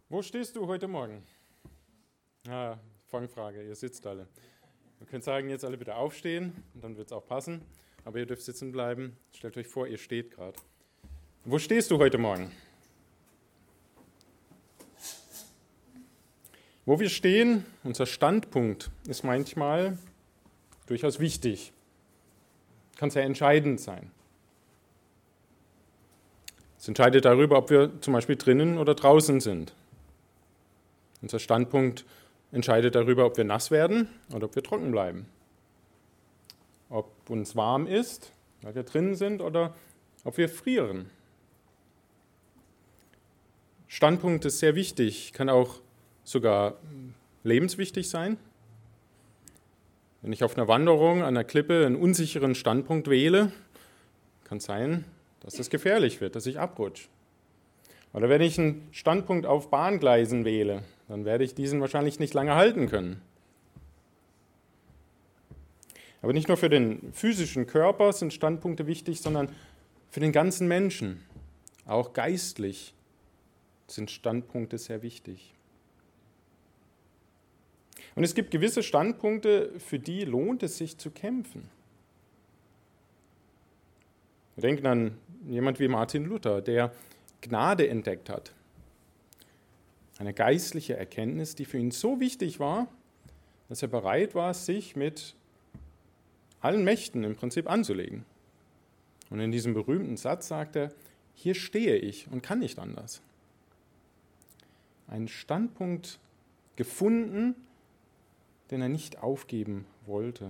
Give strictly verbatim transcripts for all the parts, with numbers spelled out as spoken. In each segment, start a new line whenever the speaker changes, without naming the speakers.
Wo stehst du heute Morgen? Ah, Fangfrage, ihr sitzt alle. Ihr könnt sagen, jetzt alle bitte aufstehen, und dann wird es auch passen. Aber ihr dürft sitzen bleiben. Stellt euch vor, ihr steht gerade. Wo stehst du heute Morgen? Wo wir stehen, unser Standpunkt ist manchmal durchaus wichtig. Kann sehr entscheidend sein. Es entscheidet darüber, ob wir zum Beispiel drinnen oder draußen sind. Unser Standpunkt entscheidet darüber, ob wir nass werden oder ob wir trocken bleiben. Ob uns warm ist, weil wir drinnen sind, oder ob wir frieren. Standpunkt ist sehr wichtig, kann auch sogar lebenswichtig sein. Wenn ich auf einer Wanderung an einer Klippe einen unsicheren Standpunkt wähle, kann es sein, dass das gefährlich wird, dass ich abrutsche. Oder wenn ich einen Standpunkt auf Bahngleisen wähle, dann werde ich diesen wahrscheinlich nicht lange halten können. Aber nicht nur für den physischen Körper sind Standpunkte wichtig, sondern für den ganzen Menschen. Auch geistlich sind Standpunkte sehr wichtig. Und es gibt gewisse Standpunkte, für die lohnt es sich zu kämpfen. Wir denken an jemand wie Martin Luther, der Gnade entdeckt hat. Eine geistliche Erkenntnis, die für ihn so wichtig war, dass er bereit war, sich mit allen Mächten im Prinzip anzulegen. Und in diesem berühmten Satz sagt er, hier stehe ich und kann nicht anders. Einen Standpunkt gefunden, den er nicht aufgeben wollte.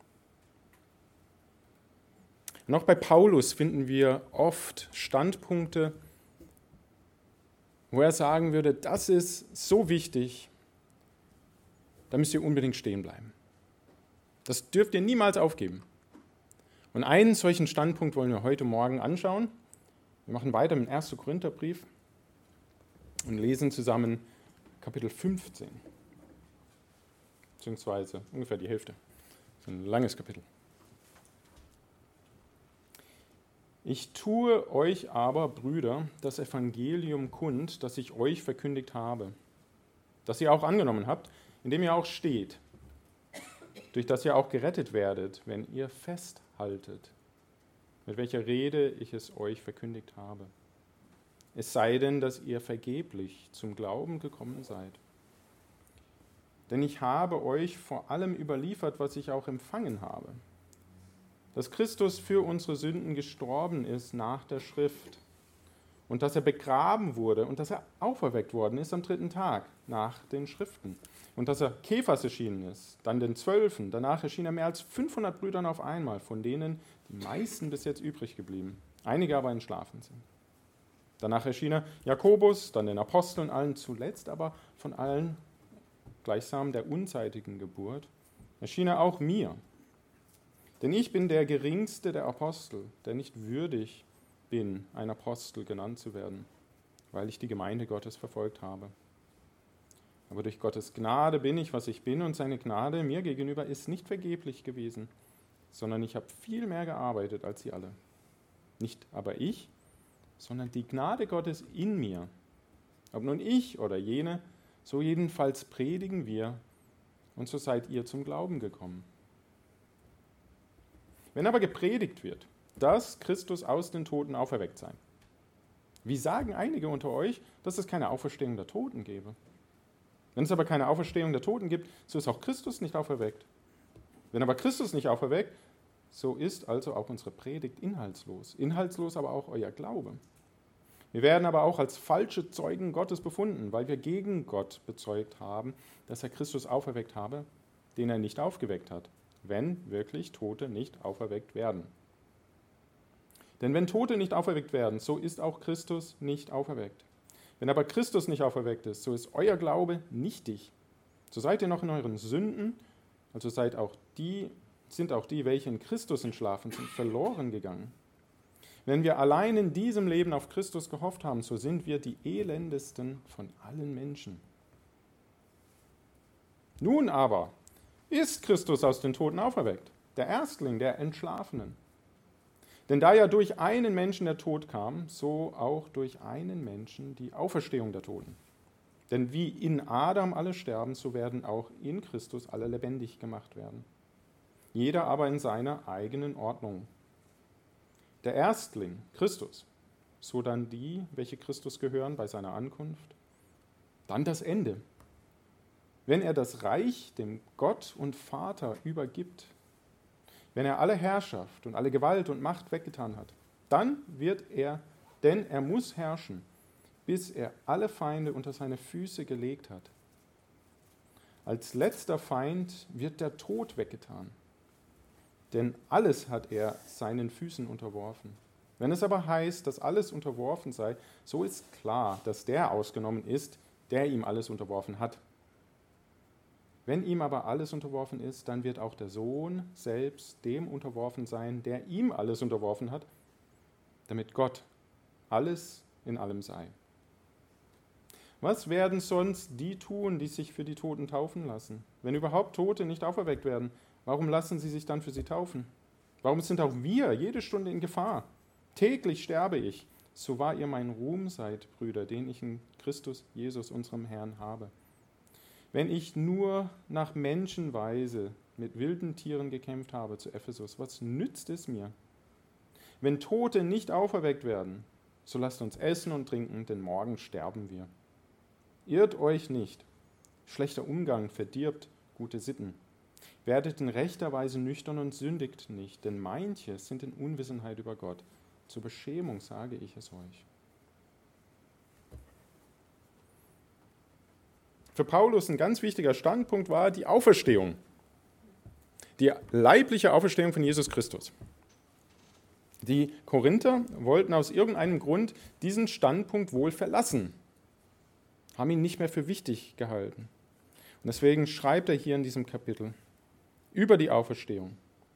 Und auch bei Paulus finden wir oft Standpunkte, wo er sagen würde, das ist so wichtig, da müsst ihr unbedingt stehen bleiben. Das dürft ihr niemals aufgeben. Und einen solchen Standpunkt wollen wir heute Morgen anschauen. Wir machen weiter mit dem ersten Korintherbrief und lesen zusammen Kapitel fünfzehn, beziehungsweise ungefähr die Hälfte. Das ist ein langes Kapitel. Ich tue euch aber, Brüder, das Evangelium kund, das ich euch verkündigt habe, das ihr auch angenommen habt, indem ihr auch steht, durch das ihr auch gerettet werdet, wenn ihr festhaltet, mit welcher Rede ich es euch verkündigt habe. Es sei denn, dass ihr vergeblich zum Glauben gekommen seid. Denn ich habe euch vor allem überliefert, was ich auch empfangen habe, dass Christus für unsere Sünden gestorben ist nach der Schrift und dass er begraben wurde und dass er auferweckt worden ist am dritten Tag nach den Schriften und dass er Kephas erschienen ist, dann den Zwölfen, danach erschien er mehr als fünfhundert Brüdern auf einmal, von denen die meisten bis jetzt übrig geblieben, einige aber entschlafen sind. Danach erschien er Jakobus, dann den Aposteln allen, zuletzt aber von allen gleichsam der unzeitigen Geburt, erschien er auch mir. Denn ich bin der geringste der Apostel, der nicht würdig bin, ein Apostel genannt zu werden, weil ich die Gemeinde Gottes verfolgt habe. Aber durch Gottes Gnade bin ich, was ich bin, und seine Gnade mir gegenüber ist nicht vergeblich gewesen, sondern ich habe viel mehr gearbeitet als sie alle. Nicht aber ich, sondern die Gnade Gottes in mir. Ob nun ich oder jene, so jedenfalls predigen wir, und so seid ihr zum Glauben gekommen. Wenn aber gepredigt wird, dass Christus aus den Toten auferweckt sei, wie sagen einige unter euch, dass es keine Auferstehung der Toten gäbe? Wenn es aber keine Auferstehung der Toten gibt, so ist auch Christus nicht auferweckt. Wenn aber Christus nicht auferweckt, so ist also auch unsere Predigt inhaltslos. Inhaltslos aber auch euer Glaube. Wir werden aber auch als falsche Zeugen Gottes befunden, weil wir gegen Gott bezeugt haben, dass er Christus auferweckt habe, den er nicht aufgeweckt hat, wenn wirklich Tote nicht auferweckt werden. Denn wenn Tote nicht auferweckt werden, so ist auch Christus nicht auferweckt. Wenn aber Christus nicht auferweckt ist, so ist euer Glaube nichtig. So seid ihr noch in euren Sünden, also seid auch die, sind auch die, welche in Christus entschlafen sind, verloren gegangen. Wenn wir allein in diesem Leben auf Christus gehofft haben, so sind wir die elendesten von allen Menschen. Nun aber ist Christus aus den Toten auferweckt, der Erstling der Entschlafenen. Denn da ja durch einen Menschen der Tod kam, so auch durch einen Menschen die Auferstehung der Toten. Denn wie in Adam alle sterben, so werden auch in Christus alle lebendig gemacht werden. Jeder aber in seiner eigenen Ordnung. Der Erstling, Christus, so dann die, welche Christus gehören bei seiner Ankunft. Dann das Ende. Wenn er das Reich dem Gott und Vater übergibt, wenn er alle Herrschaft und alle Gewalt und Macht weggetan hat, dann wird er, denn er muss herrschen, bis er alle Feinde unter seine Füße gelegt hat. Als letzter Feind wird der Tod weggetan, denn alles hat er seinen Füßen unterworfen. Wenn es aber heißt, dass alles unterworfen sei, so ist klar, dass der ausgenommen ist, der ihm alles unterworfen hat. Wenn ihm aber alles unterworfen ist, dann wird auch der Sohn selbst dem unterworfen sein, der ihm alles unterworfen hat, damit Gott alles in allem sei. Was werden sonst die tun, die sich für die Toten taufen lassen? Wenn überhaupt Tote nicht auferweckt werden, warum lassen sie sich dann für sie taufen? Warum sind auch wir jede Stunde in Gefahr? Täglich sterbe ich. So wahr ihr mein Ruhm seid, Brüder, den ich in Christus Jesus, unserem Herrn, habe. Wenn ich nur nach Menschenweise mit wilden Tieren gekämpft habe zu Ephesus, was nützt es mir? Wenn Tote nicht auferweckt werden, so lasst uns essen und trinken, denn morgen sterben wir. Irrt euch nicht. Schlechter Umgang verdirbt gute Sitten. Werdet in rechter Weise nüchtern und sündigt nicht, denn manche sind in Unwissenheit über Gott. Zur Beschämung sage ich es euch. Für Paulus ein ganz wichtiger Standpunkt war die Auferstehung. Die leibliche Auferstehung von Jesus Christus. Die Korinther wollten aus irgendeinem Grund diesen Standpunkt wohl verlassen, haben ihn nicht mehr für wichtig gehalten. Und deswegen schreibt er hier in diesem Kapitel über die Auferstehung.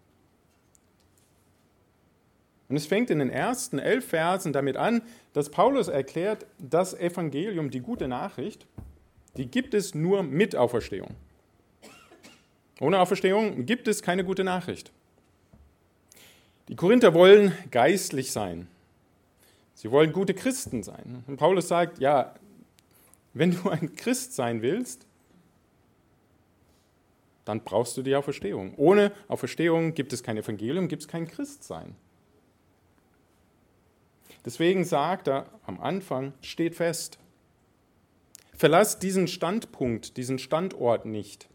Und es fängt in den ersten elf Versen damit an, dass Paulus erklärt, das Evangelium, die gute Nachricht, die gibt es nur mit Auferstehung. Ohne Auferstehung gibt es keine gute Nachricht. Die Korinther wollen geistlich sein. Sie wollen gute Christen sein. Und Paulus sagt, ja, wenn du ein Christ sein willst, dann brauchst du die Auferstehung. Ohne Auferstehung gibt es kein Evangelium, gibt es kein Christsein. Deswegen sagt er am Anfang, steht fest. Verlasst diesen Standpunkt, diesen Standort nicht.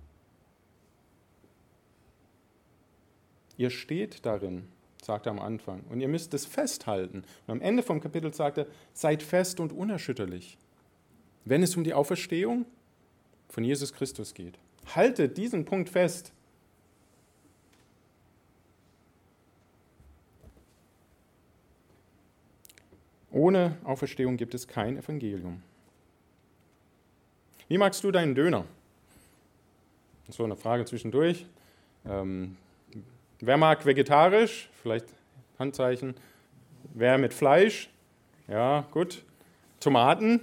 Ihr steht darin, sagt er am Anfang, und ihr müsst es festhalten. Und am Ende vom Kapitel sagt er, seid fest und unerschütterlich, wenn es um die Auferstehung von Jesus Christus geht. Haltet diesen Punkt fest. Ohne Auferstehung gibt es kein Evangelium. Wie magst du deinen Döner? So eine Frage zwischendurch. Ähm, wer mag vegetarisch? Vielleicht Handzeichen. Wer mit Fleisch? Ja, gut. Tomaten?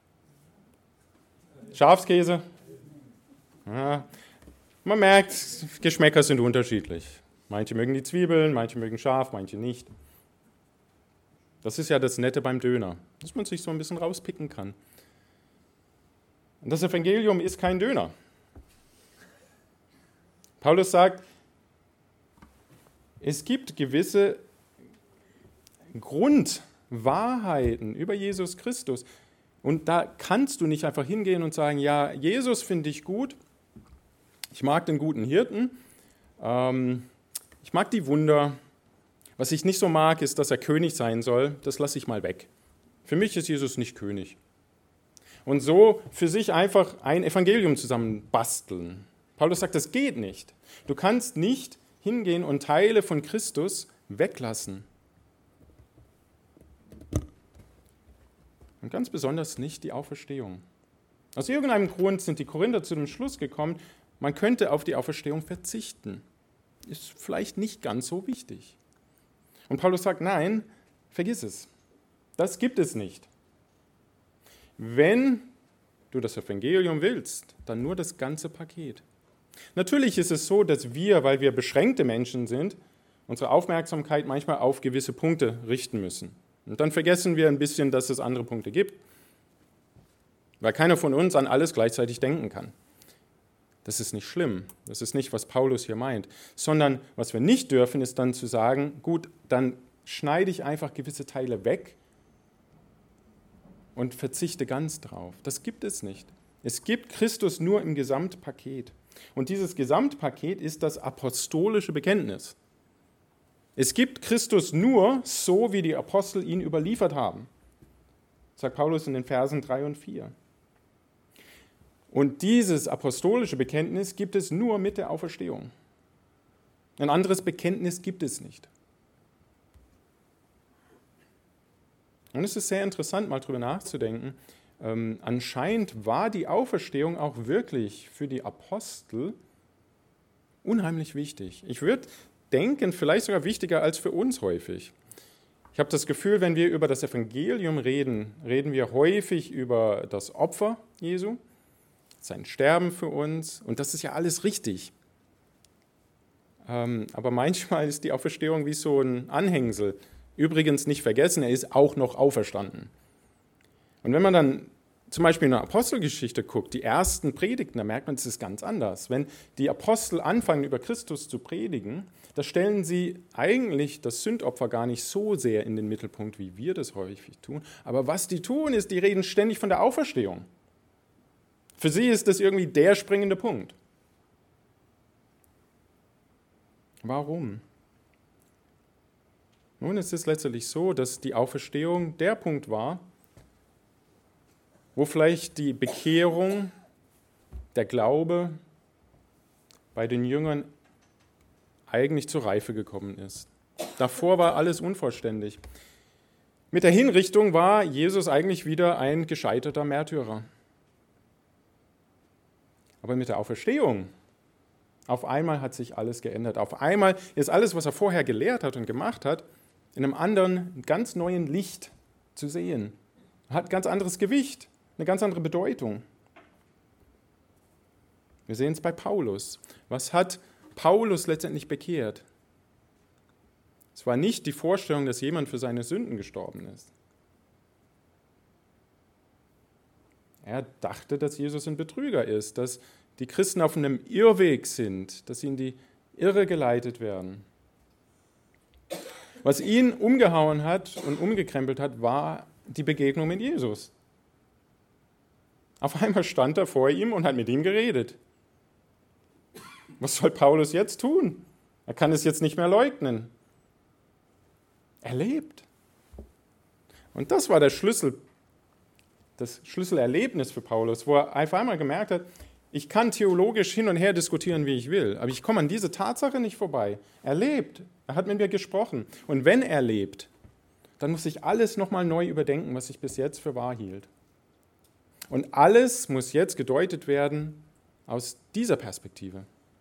Schafskäse? Ja. Man merkt, Geschmäcker sind unterschiedlich. Manche mögen die Zwiebeln, manche mögen scharf, manche nicht. Das ist ja das Nette beim Döner, dass man sich so ein bisschen rauspicken kann. Und das Evangelium ist kein Döner. Paulus sagt, es gibt gewisse Grundwahrheiten über Jesus Christus. Und da kannst du nicht einfach hingehen und sagen, ja, Jesus finde ich gut, ich mag den guten Hirten, ähm, ich mag die Wunder. Was ich nicht so mag, ist, dass er König sein soll, das lasse ich mal weg. Für mich ist Jesus nicht König. Und so für sich einfach ein Evangelium zusammenbasteln. Paulus sagt, das geht nicht. Du kannst nicht hingehen und Teile von Christus weglassen. Und ganz besonders nicht die Auferstehung. Aus irgendeinem Grund sind die Korinther zu dem Schluss gekommen, man könnte auf die Auferstehung verzichten. Ist vielleicht nicht ganz so wichtig. Und Paulus sagt, nein, vergiss es. Das gibt es nicht. Wenn du das Evangelium willst, dann nur das ganze Paket. Natürlich ist es so, dass wir, weil wir beschränkte Menschen sind, unsere Aufmerksamkeit manchmal auf gewisse Punkte richten müssen. Und dann vergessen wir ein bisschen, dass es andere Punkte gibt. weil keiner von uns an alles gleichzeitig denken kann. Das ist nicht schlimm, das ist nicht, was Paulus hier meint, sondern was wir nicht dürfen, ist dann zu sagen, gut, dann schneide ich einfach gewisse Teile weg und verzichte ganz drauf. Das gibt es nicht. Es gibt Christus nur im Gesamtpaket. Und dieses Gesamtpaket ist das apostolische Bekenntnis. Es gibt Christus nur so, wie die Apostel ihn überliefert haben, sagt Paulus in den Versen drei und vier. Und dieses apostolische Bekenntnis gibt es nur mit der Auferstehung. Ein anderes Bekenntnis gibt es nicht. Und es ist sehr interessant, mal drüber nachzudenken. Ähm, anscheinend war die Auferstehung auch wirklich für die Apostel unheimlich wichtig. Ich würde denken, vielleicht sogar wichtiger als für uns häufig. Ich habe das Gefühl, wenn wir über das Evangelium reden, reden wir häufig über das Opfer Jesu, sein Sterben für uns, und das ist ja alles richtig. Ähm, aber manchmal ist die Auferstehung wie so ein Anhängsel. Übrigens nicht vergessen, er ist auch noch auferstanden. Und wenn man dann zum Beispiel in der Apostelgeschichte guckt, die ersten Predigten, da merkt man, es ist ganz anders. Wenn die Apostel anfangen, über Christus zu predigen, da stellen sie eigentlich das Sündopfer gar nicht so sehr in den Mittelpunkt, wie wir das häufig tun. Aber was die tun, ist, die reden ständig von der Auferstehung. Für sie ist das irgendwie der springende Punkt. Warum? Nun, es ist letztendlich so, dass die Auferstehung der Punkt war, wo vielleicht die Bekehrung, der Glaube bei den Jüngern eigentlich zur Reife gekommen ist. Davor war alles unvollständig. Mit der Hinrichtung war Jesus eigentlich wieder ein gescheiterter Märtyrer. Aber mit der Auferstehung, auf einmal hat sich alles geändert. Auf einmal ist alles, was er vorher gelehrt hat und gemacht hat, in einem anderen, ganz neuen Licht zu sehen. Hat ein ganz anderes Gewicht, eine ganz andere Bedeutung. Wir sehen es bei Paulus. Was hat Paulus letztendlich bekehrt? Es war nicht die Vorstellung, dass jemand für seine Sünden gestorben ist. Er dachte, dass Jesus ein Betrüger ist, dass die Christen auf einem Irrweg sind, dass sie in die Irre geleitet werden. Was ihn umgehauen hat und umgekrempelt hat, war die Begegnung mit Jesus. Auf einmal stand er vor ihm und hat mit ihm geredet. Was soll Paulus jetzt tun? Er kann es jetzt nicht mehr leugnen. Er lebt. Und das war der Schlüssel, das Schlüsselerlebnis für Paulus, wo er auf einmal gemerkt hat, ich kann theologisch hin und her diskutieren, wie ich will, aber ich komme an diese Tatsache nicht vorbei. Er lebt. Er hat mit mir gesprochen. Und wenn er lebt, dann muss ich alles nochmal neu überdenken, was ich bis jetzt für wahr hielt. Und alles muss jetzt gedeutet werden aus dieser Perspektive.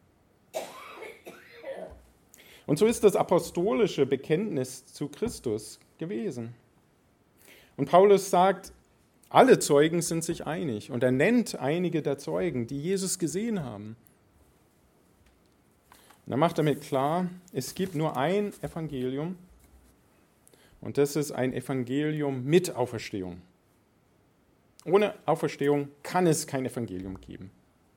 Und so ist das apostolische Bekenntnis zu Christus gewesen. Und Paulus sagt, alle Zeugen sind sich einig. Und er nennt einige der Zeugen, die Jesus gesehen haben. Und er macht damit klar, es gibt nur ein Evangelium. Und das ist ein Evangelium mit Auferstehung. Ohne Auferstehung kann es kein Evangelium geben.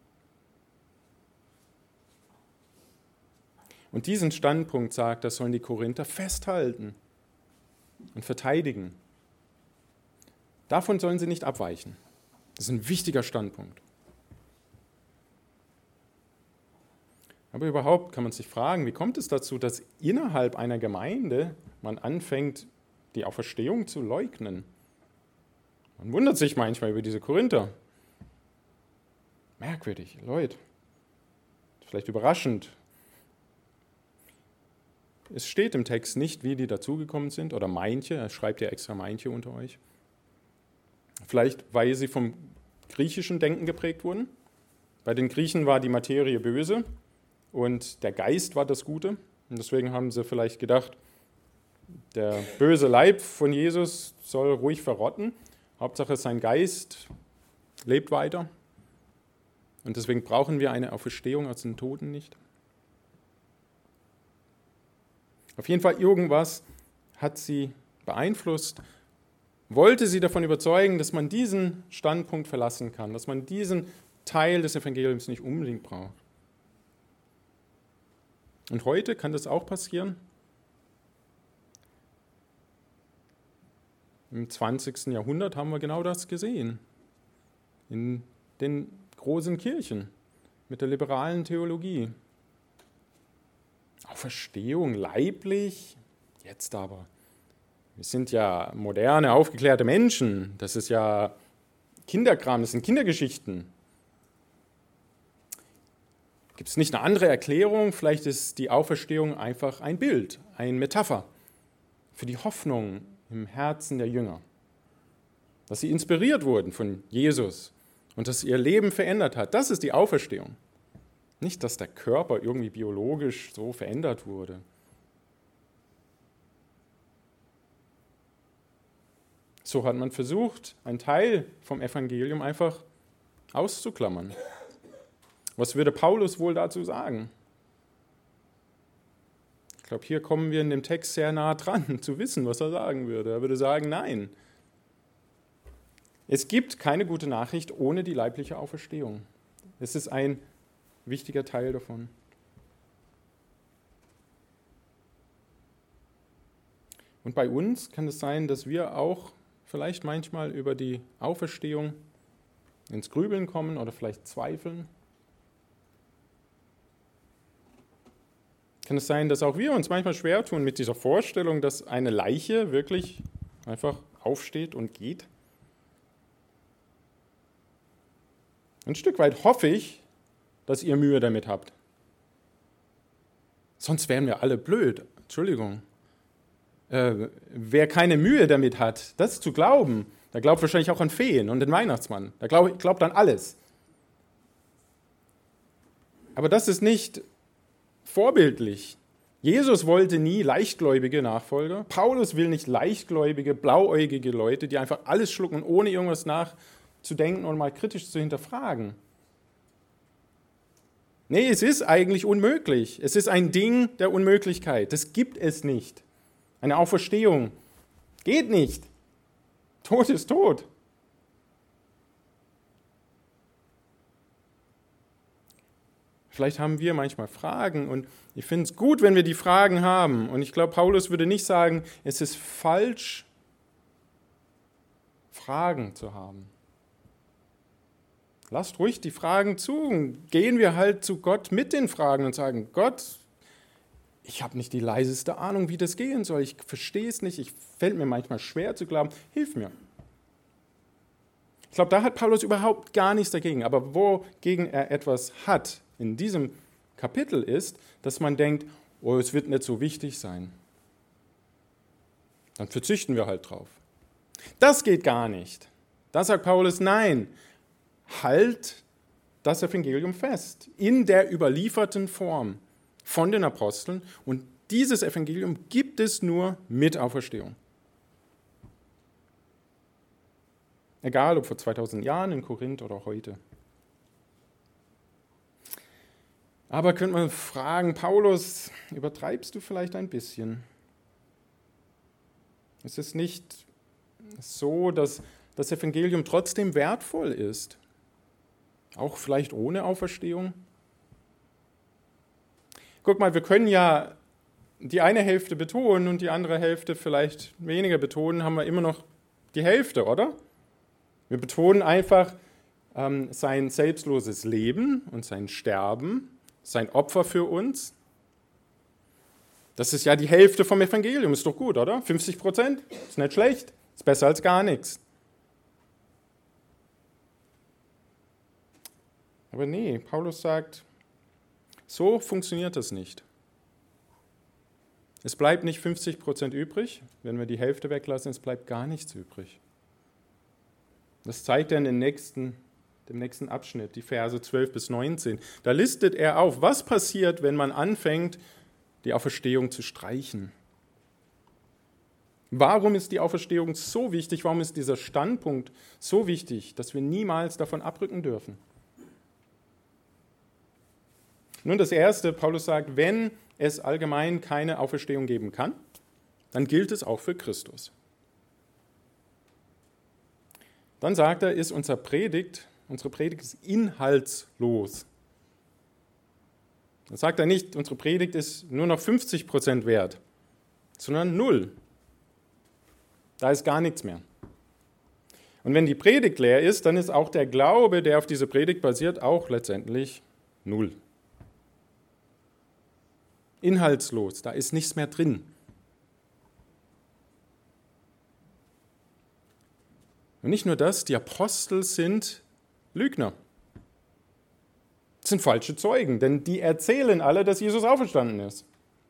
Und diesen Standpunkt, sagt, das sollen die Korinther festhalten und verteidigen. Davon sollen sie nicht abweichen. Das ist ein wichtiger Standpunkt. Aber überhaupt kann man sich fragen, wie kommt es dazu, dass innerhalb einer Gemeinde man anfängt, die Auferstehung zu leugnen? Man wundert sich manchmal über diese Korinther. Merkwürdig, Leute. Vielleicht überraschend. Es steht im Text nicht, wie die dazugekommen sind, oder manche, er schreibt ja extra manche unter euch. Vielleicht, weil sie vom griechischen Denken geprägt wurden. Bei den Griechen war die Materie böse und der Geist war das Gute. Und deswegen haben sie vielleicht gedacht, der böse Leib von Jesus soll ruhig verrotten. Hauptsache sein Geist lebt weiter. Und deswegen brauchen wir eine Auferstehung aus den Toten nicht. Auf jeden Fall irgendwas hat sie beeinflusst wollte sie davon überzeugen, dass man diesen Standpunkt verlassen kann, dass man diesen Teil des Evangeliums nicht unbedingt braucht. Und heute kann das auch passieren. Im zwanzigsten Jahrhundert haben wir genau das gesehen. In den großen Kirchen mit der liberalen Theologie. Auferstehung leiblich, jetzt aber. Wir sind ja moderne, aufgeklärte Menschen. Das ist ja Kinderkram, das sind Kindergeschichten. Gibt es nicht eine andere Erklärung? Vielleicht ist die Auferstehung einfach ein Bild, eine Metapher für die Hoffnung im Herzen der Jünger. Dass sie inspiriert wurden von Jesus und dass ihr Leben verändert hat. Das ist die Auferstehung. Nicht, dass der Körper irgendwie biologisch so verändert wurde. So hat man versucht, einen Teil vom Evangelium einfach auszuklammern. Was würde Paulus wohl dazu sagen? Ich glaube, hier kommen wir in dem Text sehr nah dran, zu wissen, was er sagen würde. Er würde sagen, nein. Es gibt keine gute Nachricht ohne die leibliche Auferstehung. Es ist ein wichtiger Teil davon. Und bei uns kann es sein, dass wir auch vielleicht manchmal über die Auferstehung ins Grübeln kommen oder vielleicht zweifeln. Kann es sein, dass auch wir uns manchmal schwer tun mit dieser Vorstellung, dass eine Leiche wirklich einfach aufsteht und geht? Ein Stück weit hoffe ich, dass ihr Mühe damit habt. Sonst wären wir alle blöd. Entschuldigung. Äh, wer keine Mühe damit hat, das zu glauben, der glaubt wahrscheinlich auch an Feen und den Weihnachtsmann. Der glaubt, glaubt an alles. Aber das ist nicht vorbildlich. Jesus wollte nie leichtgläubige Nachfolger. Paulus will nicht leichtgläubige, blauäugige Leute, die einfach alles schlucken, ohne irgendwas nachzudenken und mal kritisch zu hinterfragen. Nee, es ist eigentlich unmöglich. Es ist ein Ding der Unmöglichkeit. Das gibt es nicht. Eine Auferstehung geht nicht. Tod ist tot. Vielleicht haben wir manchmal Fragen und ich finde es gut, wenn wir die Fragen haben. Und ich glaube, Paulus würde nicht sagen, es ist falsch, Fragen zu haben. Lasst ruhig die Fragen zu. Gehen wir halt zu Gott mit den Fragen und sagen, Gott, ich habe nicht die leiseste Ahnung, wie das gehen soll. Ich verstehe es nicht. Ich fällt mir manchmal schwer zu glauben. Hilf mir. Ich glaube, da hat Paulus überhaupt gar nichts dagegen. Aber wogegen er etwas hat in diesem Kapitel ist, dass man denkt, oh, es wird nicht so wichtig sein. Dann verzichten wir halt drauf. Das geht gar nicht. Da sagt Paulus, nein, halt das Evangelium fest, in der überlieferten Form von den Aposteln. Und dieses Evangelium gibt es nur mit Auferstehung. Egal, ob vor zweitausend Jahren in Korinth oder heute. Aber könnte man fragen, Paulus, übertreibst du vielleicht ein bisschen? Es ist nicht so, dass das Evangelium trotzdem wertvoll ist. Auch vielleicht ohne Auferstehung. Guck mal, wir können ja die eine Hälfte betonen und die andere Hälfte vielleicht weniger betonen, haben wir immer noch die Hälfte, oder? Wir betonen einfach ähm, sein selbstloses Leben und sein Sterben, sein Opfer für uns. Das ist ja die Hälfte vom Evangelium, ist doch gut, oder? fünfzig Prozent, ist nicht schlecht, ist besser als gar nichts. Aber nee, Paulus sagt, so funktioniert das nicht. Es bleibt nicht fünfzig Prozent übrig, wenn wir die Hälfte weglassen, es bleibt gar nichts übrig. Das zeigt er in den nächsten, dem nächsten Abschnitt, die Verse zwölf bis neunzehn. Da listet er auf, was passiert, wenn man anfängt, die Auferstehung zu streichen. Warum ist die Auferstehung so wichtig? Warum ist dieser Standpunkt so wichtig, dass wir niemals davon abrücken dürfen? Nun, das Erste, Paulus sagt, wenn es allgemein keine Auferstehung geben kann, dann gilt es auch für Christus. Dann sagt er, ist unser Predigt, unsere Predigt ist inhaltslos. Dann sagt er nicht, unsere Predigt ist nur noch fünfzig Prozent wert, sondern null. Da ist gar nichts mehr. Und wenn die Predigt leer ist, dann ist auch der Glaube, der auf diese Predigt basiert, auch letztendlich null. Inhaltslos, da ist nichts mehr drin. Und nicht nur das, die Apostel sind Lügner. Das sind falsche Zeugen, denn die erzählen alle, dass Jesus auferstanden ist.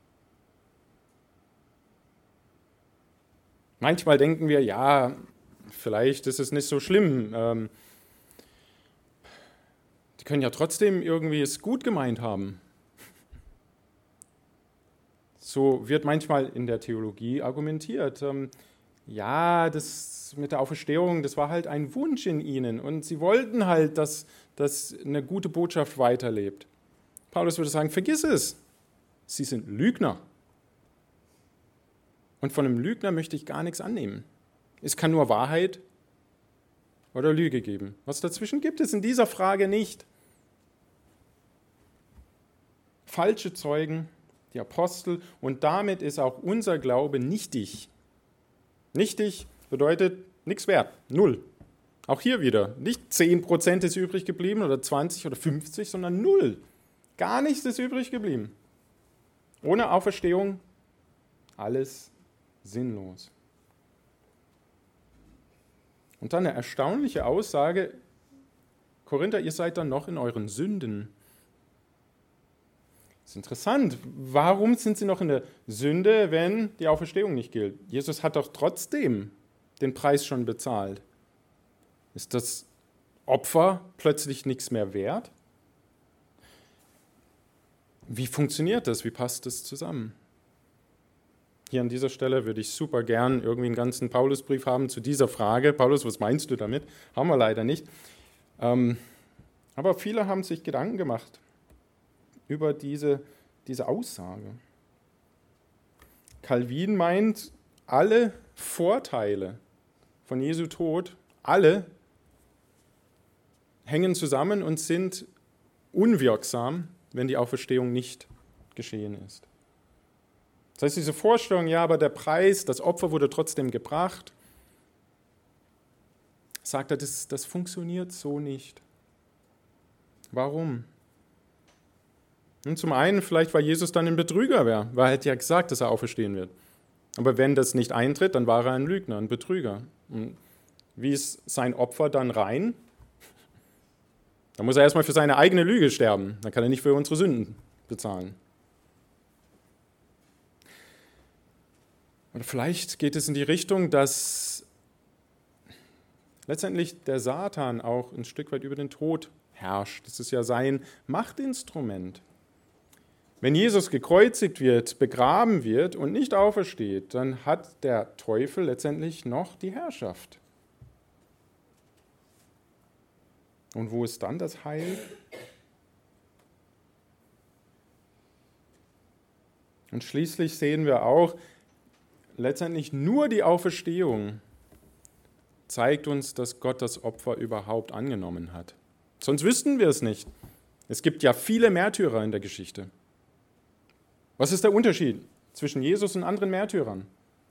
Manchmal denken wir, ja, vielleicht ist es nicht so schlimm. Ähm, die können ja trotzdem irgendwie es gut gemeint haben. So wird manchmal in der Theologie argumentiert. Ähm, ja, das mit der Auferstehung, das war halt ein Wunsch in ihnen und sie wollten halt, dass, dass eine gute Botschaft weiterlebt. Paulus würde sagen, vergiss es. Sie sind Lügner. Und von einem Lügner möchte ich gar nichts annehmen. Es kann nur Wahrheit oder Lüge geben. Was dazwischen gibt es in dieser Frage nicht. Falsche Zeugen, die Apostel, und damit ist auch unser Glaube nichtig. Nichtig bedeutet nichts wert, null. Auch hier wieder, nicht zehn Prozent ist übrig geblieben oder zwanzig oder fünfzig, sondern null. Gar nichts ist übrig geblieben. Ohne Auferstehung alles sinnlos. Und dann eine erstaunliche Aussage, Korinther, ihr seid dann noch in euren Sünden. Das ist interessant. Warum sind sie noch in der Sünde, wenn die Auferstehung nicht gilt? Jesus hat doch trotzdem den Preis schon bezahlt. Ist das Opfer plötzlich nichts mehr wert? Wie funktioniert das? Wie passt das zusammen? Hier an dieser Stelle würde ich super gern irgendwie einen ganzen Paulusbrief haben zu dieser Frage. Paulus, was meinst du damit? Haben wir leider nicht. Ähm, aber viele haben sich Gedanken gemacht über diese, diese Aussage. Calvin meint, alle Vorteile von Jesu Tod, alle hängen zusammen und sind unwirksam, wenn die Auferstehung nicht geschehen ist. Das heißt, diese Vorstellung, ja, aber der Preis, das Opfer wurde trotzdem gebracht, sagt er, das, das funktioniert so nicht. Warum? Und zum einen vielleicht, weil Jesus dann ein Betrüger wäre, weil er hätte ja gesagt, dass er auferstehen wird. Aber wenn das nicht eintritt, dann war er ein Lügner, ein Betrüger. Und wie ist sein Opfer dann rein? Dann muss er erstmal für seine eigene Lüge sterben. Dann kann er nicht für unsere Sünden bezahlen. Oder vielleicht geht es in die Richtung, dass letztendlich der Satan auch ein Stück weit über den Tod herrscht. Das ist ja sein Machtinstrument. Wenn Jesus gekreuzigt wird, begraben wird und nicht aufersteht, dann hat der Teufel letztendlich noch die Herrschaft. Und wo ist dann das Heil? Und schließlich sehen wir auch, letztendlich nur die Auferstehung zeigt uns, dass Gott das Opfer überhaupt angenommen hat. Sonst wüssten wir es nicht. Es gibt ja viele Märtyrer in der Geschichte. Was ist der Unterschied zwischen Jesus und anderen Märtyrern?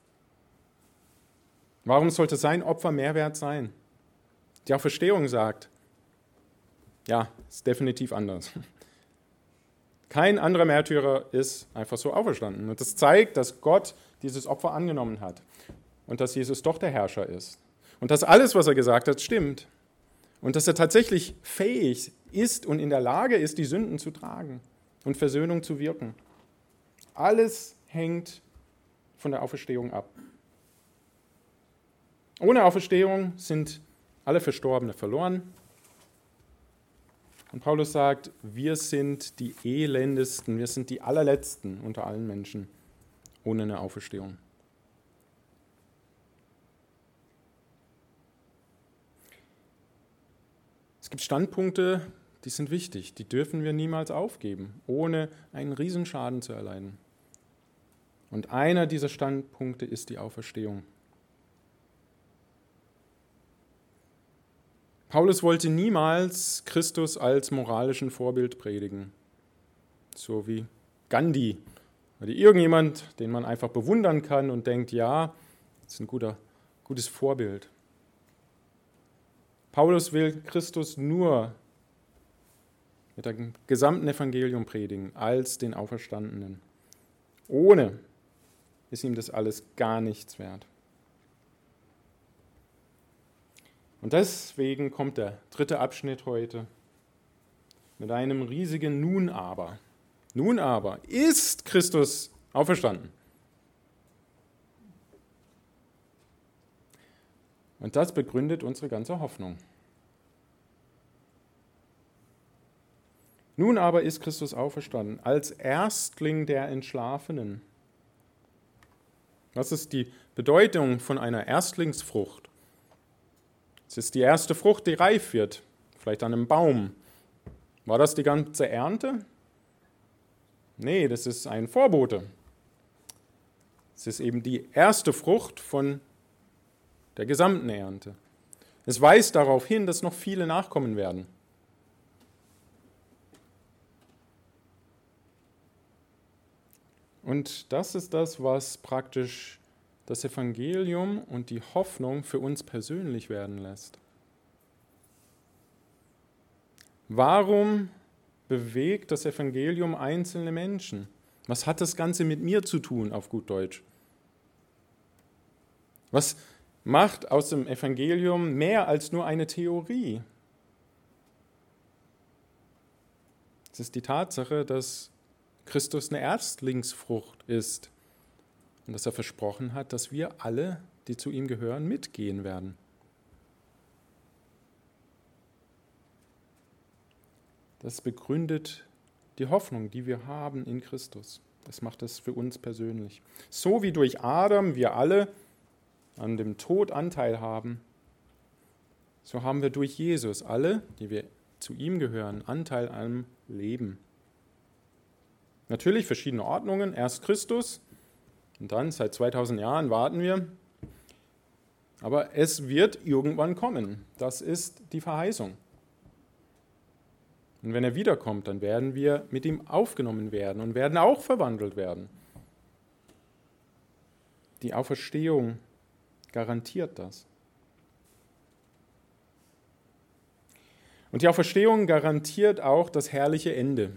Warum sollte sein Opfer mehr wert sein? Die Auferstehung sagt, ja, ist definitiv anders. Kein anderer Märtyrer ist einfach so auferstanden. Und das zeigt, dass Gott dieses Opfer angenommen hat und dass Jesus doch der Herrscher ist. Und dass alles, was er gesagt hat, stimmt. Und dass er tatsächlich fähig ist und in der Lage ist, die Sünden zu tragen und Versöhnung zu wirken. Alles hängt von der Auferstehung ab. Ohne Auferstehung sind alle Verstorbene verloren. Und Paulus sagt, wir sind die elendesten, wir sind die allerletzten unter allen Menschen ohne eine Auferstehung. Es gibt Standpunkte, die sind wichtig, die dürfen wir niemals aufgeben, ohne einen Riesenschaden zu erleiden. Und einer dieser Standpunkte ist die Auferstehung. Paulus wollte niemals Christus als moralischen Vorbild predigen, so wie Gandhi oder irgendjemand, den man einfach bewundern kann und denkt, ja, das ist ein guter, gutes Vorbild. Paulus will Christus nur mit dem gesamten Evangelium predigen, als den Auferstandenen. Ohne ist ihm das alles gar nichts wert. Und deswegen kommt der dritte Abschnitt heute mit einem riesigen Nun aber. Nun aber ist Christus auferstanden. Und das begründet unsere ganze Hoffnung. Nun aber ist Christus auferstanden, als Erstling der Entschlafenen. Was ist die Bedeutung von einer Erstlingsfrucht? Es ist die erste Frucht, die reif wird, vielleicht an einem Baum. War das die ganze Ernte? Nee, das ist ein Vorbote. Es ist eben die erste Frucht von der gesamten Ernte. Es weist darauf hin, dass noch viele nachkommen werden. Und das ist das, was praktisch das Evangelium und die Hoffnung für uns persönlich werden lässt. Warum bewegt das Evangelium einzelne Menschen? Was hat das Ganze mit mir zu tun, auf gut Deutsch? Was macht aus dem Evangelium mehr als nur eine Theorie? Es ist die Tatsache, dass Christus eine Erstlingsfrucht ist und dass er versprochen hat, dass wir alle, die zu ihm gehören, mitgehen werden. Das begründet die Hoffnung, die wir haben in Christus. Das macht es für uns persönlich. So wie durch Adam wir alle an dem Tod Anteil haben, so haben wir durch Jesus alle, die wir zu ihm gehören, Anteil am Leben. Natürlich verschiedene Ordnungen, erst Christus und dann seit zweitausend Jahren warten wir. Aber es wird irgendwann kommen. Das ist die Verheißung. Und wenn er wiederkommt, dann werden wir mit ihm aufgenommen werden und werden auch verwandelt werden. Die Auferstehung garantiert das. Und die Auferstehung garantiert auch das herrliche Ende.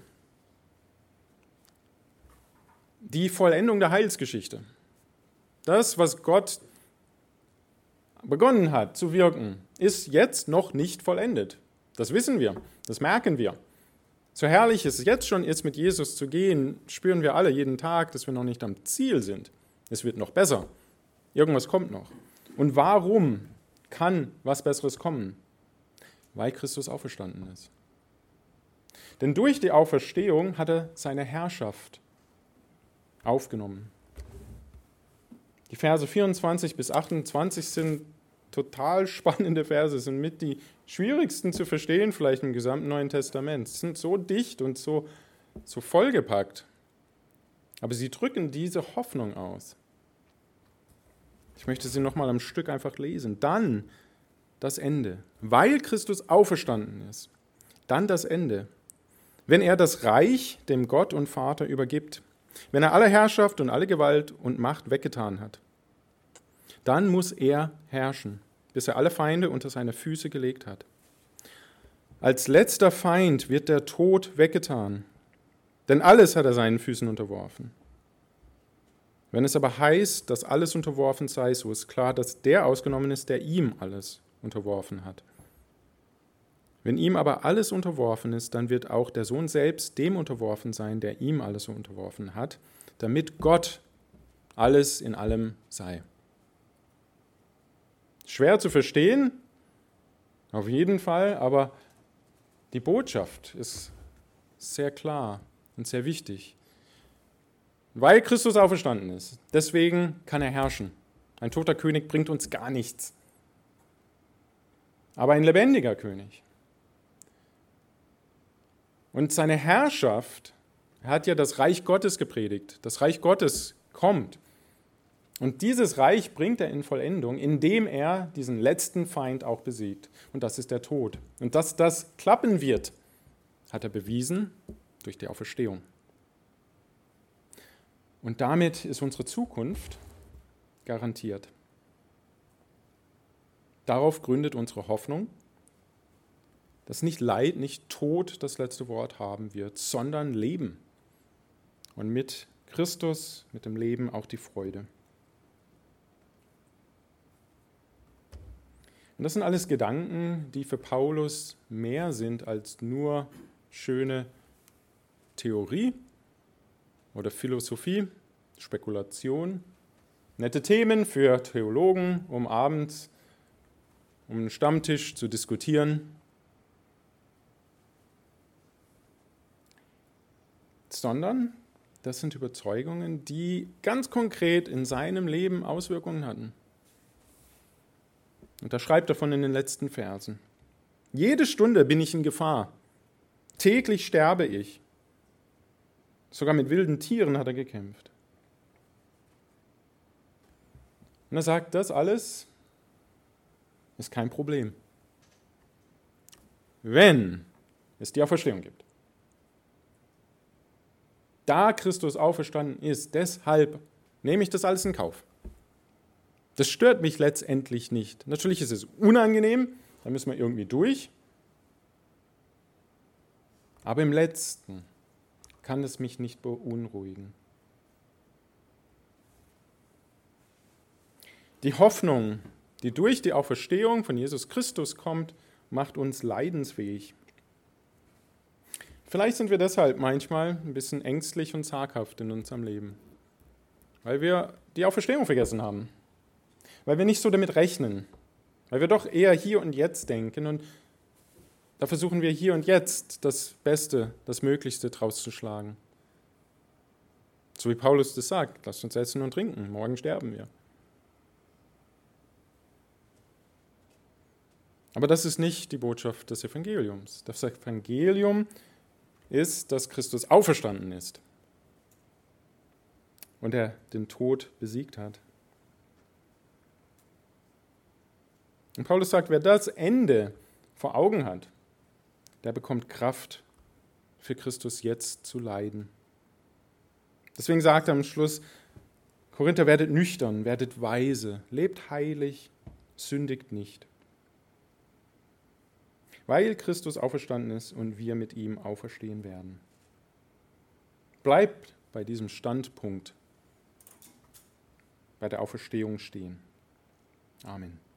Die Vollendung der Heilsgeschichte. Das, was Gott begonnen hat zu wirken, ist jetzt noch nicht vollendet. Das wissen wir, das merken wir. So herrlich es jetzt schon ist, mit Jesus zu gehen, spüren wir alle jeden Tag, dass wir noch nicht am Ziel sind. Es wird noch besser. Irgendwas kommt noch. Und warum kann was Besseres kommen? Weil Christus auferstanden ist. Denn durch die Auferstehung hat er seine Herrschaft aufgenommen. Die Verse vierundzwanzig bis achtundzwanzig sind total spannende Verse, sind mit die schwierigsten zu verstehen vielleicht im gesamten Neuen Testament. Sie sind so dicht und so, so vollgepackt. Aber sie drücken diese Hoffnung aus. Ich möchte sie nochmal am Stück einfach lesen. Dann das Ende. Weil Christus auferstanden ist, dann das Ende. Wenn er das Reich dem Gott und Vater übergibt, wenn er alle Herrschaft und alle Gewalt und Macht weggetan hat, dann muss er herrschen, bis er alle Feinde unter seine Füße gelegt hat. Als letzter Feind wird der Tod weggetan, denn alles hat er seinen Füßen unterworfen. Wenn es aber heißt, dass alles unterworfen sei, so ist klar, dass der ausgenommen ist, der ihm alles unterworfen hat. Wenn ihm aber alles unterworfen ist, dann wird auch der Sohn selbst dem unterworfen sein, der ihm alles unterworfen hat, damit Gott alles in allem sei. Schwer zu verstehen, auf jeden Fall, aber die Botschaft ist sehr klar und sehr wichtig. Weil Christus auferstanden ist, deswegen kann er herrschen. Ein toter König bringt uns gar nichts. Aber ein lebendiger König. Und seine Herrschaft, er hat ja das Reich Gottes gepredigt. Das Reich Gottes kommt. Und dieses Reich bringt er in Vollendung, indem er diesen letzten Feind auch besiegt. Und das ist der Tod. Und dass das klappen wird, hat er bewiesen durch die Auferstehung. Und damit ist unsere Zukunft garantiert. Darauf gründet unsere Hoffnung, dass nicht Leid, nicht Tod das letzte Wort haben wird, sondern Leben. Und mit Christus, mit dem Leben auch die Freude. Und das sind alles Gedanken, die für Paulus mehr sind als nur schöne Theorie oder Philosophie, Spekulation, nette Themen für Theologen, um abends um einen Stammtisch zu diskutieren, sondern das sind Überzeugungen, die ganz konkret in seinem Leben Auswirkungen hatten. Und da schreibt er von in den letzten Versen. Jede Stunde bin ich in Gefahr. Täglich sterbe ich. Sogar mit wilden Tieren hat er gekämpft. Und er sagt, das alles ist kein Problem, wenn es die Auferstehung gibt. Da Christus auferstanden ist, deshalb nehme ich das alles in Kauf. Das stört mich letztendlich nicht. Natürlich ist es unangenehm, da müssen wir irgendwie durch. Aber im Letzten kann es mich nicht beunruhigen. Die Hoffnung, die durch die Auferstehung von Jesus Christus kommt, macht uns leidensfähig. Vielleicht sind wir deshalb manchmal ein bisschen ängstlich und zaghaft in unserem Leben, weil wir die Auferstehung vergessen haben, weil wir nicht so damit rechnen, weil wir doch eher hier und jetzt denken und da versuchen wir hier und jetzt das Beste, das Möglichste draus zu schlagen. So wie Paulus das sagt, lasst uns essen und trinken, morgen sterben wir. Aber das ist nicht die Botschaft des Evangeliums. Das Evangelium ist, dass Christus auferstanden ist und er den Tod besiegt hat. Und Paulus sagt, wer das Ende vor Augen hat, der bekommt Kraft, für Christus jetzt zu leiden. Deswegen sagt er am Schluss, Korinther, werdet nüchtern, werdet weise, lebt heilig, sündigt nicht. Weil Christus auferstanden ist und wir mit ihm auferstehen werden. Bleibt bei diesem Standpunkt, bei der Auferstehung stehen. Amen.